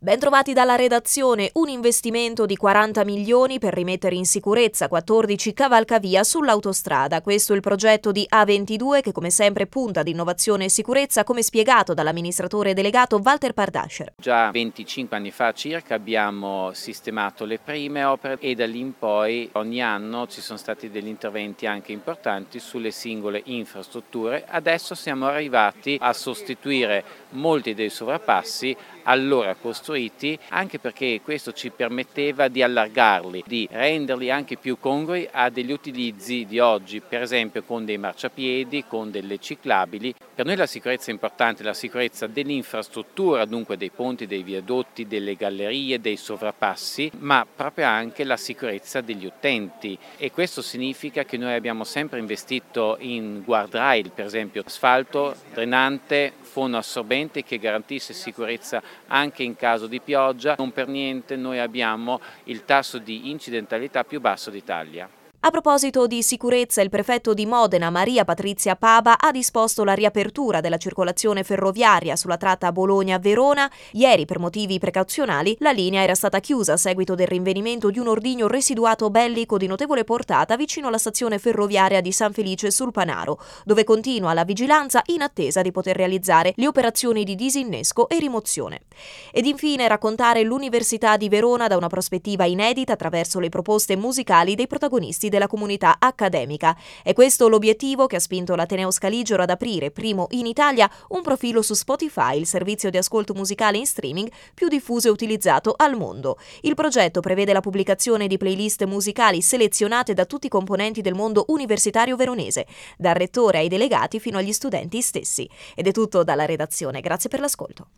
Bentrovati dalla redazione, un investimento di 40 milioni per rimettere in sicurezza 14 cavalcavia sull'autostrada. Questo è il progetto di A22 che come sempre punta ad innovazione e sicurezza, come spiegato dall'amministratore delegato Walter Pardascher. Già 25 anni fa circa abbiamo sistemato le prime opere e da lì in poi ogni anno ci sono stati degli interventi anche importanti sulle singole infrastrutture. Adesso siamo arrivati a sostituire molti dei sovrappassi allora costruiti, anche perché questo ci permetteva di allargarli, di renderli anche più congrui a degli utilizzi di oggi, per esempio con dei marciapiedi, con delle ciclabili. Per noi la sicurezza è importante, la sicurezza dell'infrastruttura, dunque dei ponti, dei viadotti, delle gallerie, dei sovrappassi, ma proprio anche la sicurezza degli utenti, e questo significa che noi abbiamo sempre investito in guardrail, per esempio asfalto drenante, fono assorbente che garantisce sicurezza anche in caso di pioggia. Non per niente noi abbiamo il tasso di incidentalità più basso d'Italia. A proposito di sicurezza, il prefetto di Modena, Maria Patrizia Pava, ha disposto la riapertura della circolazione ferroviaria sulla tratta Bologna-Verona. Ieri, per motivi precauzionali, la linea era stata chiusa a seguito del rinvenimento di un ordigno residuato bellico di notevole portata vicino alla stazione ferroviaria di San Felice sul Panaro, dove continua la vigilanza in attesa di poter realizzare le operazioni di disinnesco e rimozione. Ed infine raccontare l'Università di Verona da una prospettiva inedita attraverso le proposte musicali dei protagonisti della comunità accademica. È questo l'obiettivo che ha spinto l'Ateneo Scaligero ad aprire, primo in Italia, un profilo su Spotify, il servizio di ascolto musicale in streaming più diffuso e utilizzato al mondo. Il progetto prevede la pubblicazione di playlist musicali selezionate da tutti i componenti del mondo universitario veronese, dal rettore ai delegati fino agli studenti stessi. Ed è tutto dalla redazione. Grazie per l'ascolto.